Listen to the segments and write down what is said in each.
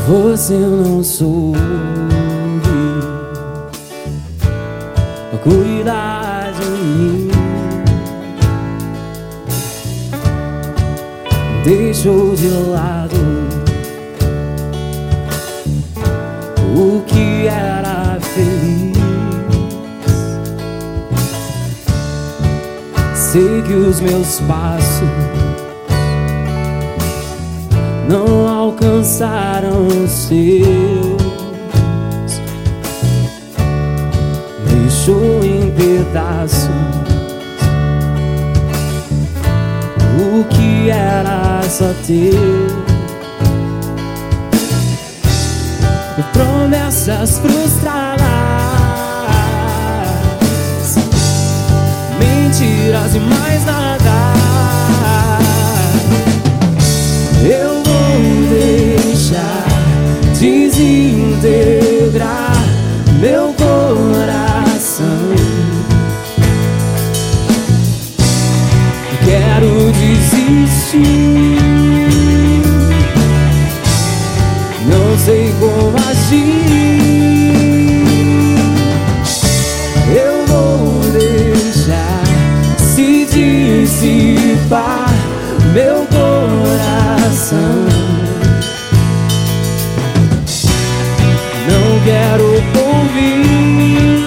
Você não soube cuidar de mim, deixou de lado o que era feliz. Sei que os meus passos não alcançaram os seus, deixou em pedaços o que era só teu. Promessas frustradas, mentiras e mais nada. Eu vou deixar desintegrar meu coração. Quero desistir, não sei como agir. Eu vou deixar se dissipar meu coração. Não quero ouvir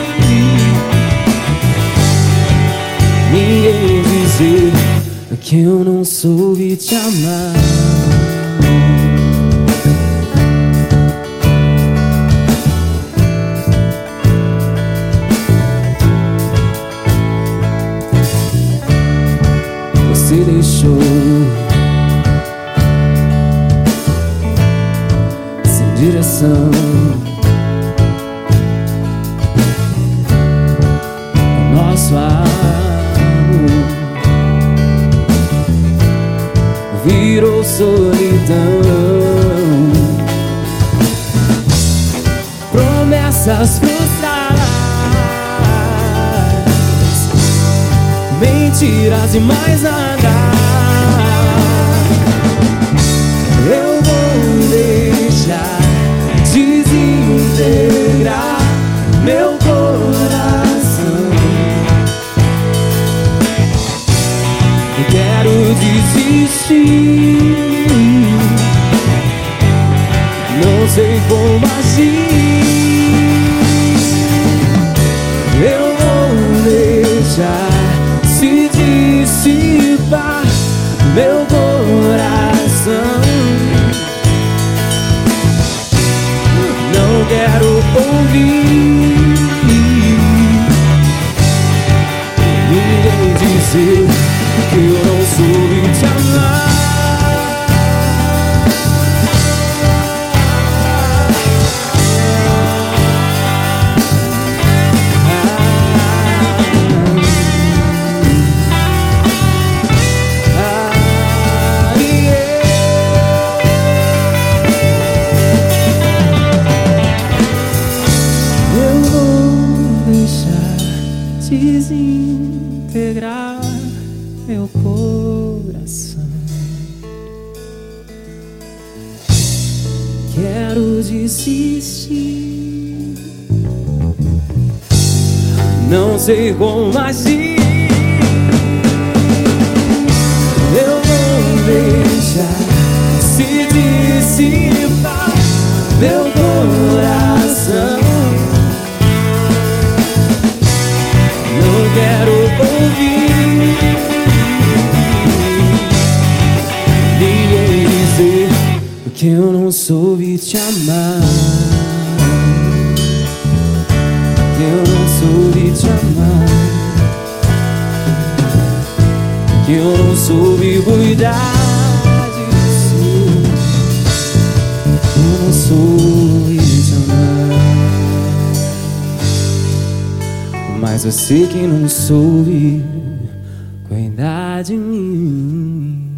ninguém dizer que eu não soube te amar. Você deixou sem direção o nosso amor, virou solidão. Promessas frustradas, mentiras e mais nada. Eu vou deixar desintegrar meu coração. Eu quero desistir, não sei como agir. Eu vou deixar se dissipar meu coração. Não quero ouvir ninguém dizer que eu não soube te amar. Desintegrar meu coração. Quero desistir, não sei como agir. Eu vou deixar se dissipar meu coração. Quero ouvir ninguém dizer que eu não soube te amar, que eu não soube te amar, que eu não soube cuidar de você, eu não soube te amar. Mas você que não soube cuidar de mim.